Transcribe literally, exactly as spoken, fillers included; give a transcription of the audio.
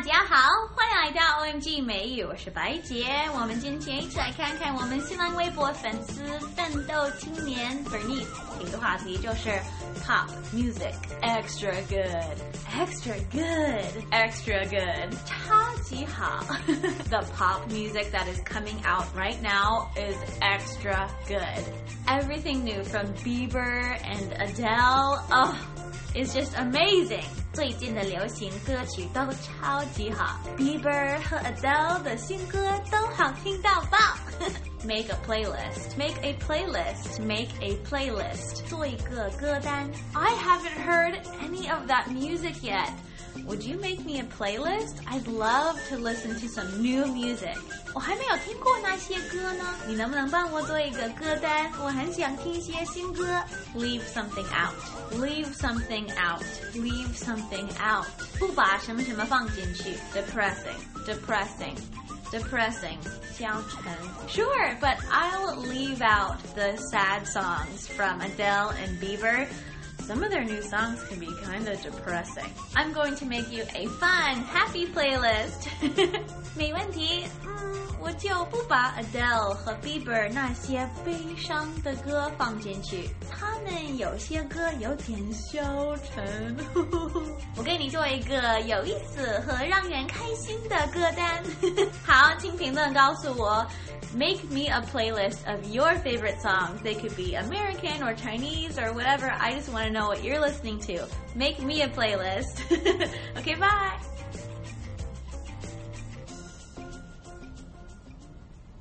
家好，欢迎来到 O M G 美语，我是白洁。我们今天一起来看看我们新浪微博粉丝奋斗青年 Bernice 提的话题，就是 Pop music extra good, extra good, extra good， 超级好。The pop music that is coming out right now is extra good. Everything new from Bieber and Adele, oh, it's just amazing. 最近的流行歌曲都超级好 Bieber 和 Adele 的新歌都好听到爆Make a playlist Make a playlist Make a playlist 做一个歌单 I haven't heard any of that music yet Would you make me a playlist? I'd love to listen to some new music 我还没有听过那些歌呢你能不能帮我做一个歌单我很想听一些新歌 Leave something out Leave something out Leave something out 不把什么什么放进去 Depressing Depressing Depressing 消沉 Sure, but I'll leave out the sad songs from Adele and Bieber Some of their new songs can be kind of depressing. I'm going to make you a fun, happy playlist. 没问题，嗯，我就不把 Adele 和 Bieber 那些悲伤的歌放进去。他们有些歌有点消沉。我给你做一个有意思和让人开心的歌单。好，请评论告诉我。Make me a playlist of your favorite songs. They could be American or Chinese or whatever. I just want to know what you're listening to. Make me a playlist. Okay, bye.